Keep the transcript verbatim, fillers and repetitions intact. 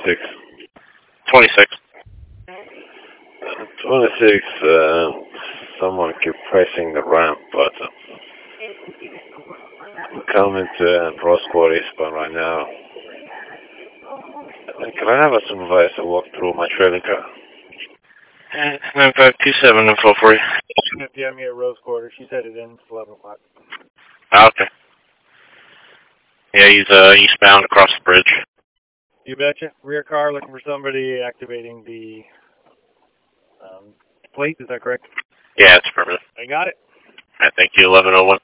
twenty-six. twenty-six. Uh, twenty-six, uh, someone keep pressing the ramp button. I'm coming to uh, Roscoe Eastbound right now. Uh, Can I have a supervisor walk through my trailing car? nine five two seven info for you. Yeah, I'm here at Rose Quarter. She's headed in. It's eleven o'clock. Ah, okay. Yeah, he's uh, eastbound across the bridge. You betcha. Rear car looking for somebody activating the um, plate. Is that correct? Yeah, it's permanent. I got it. I thank you, eleven oh one.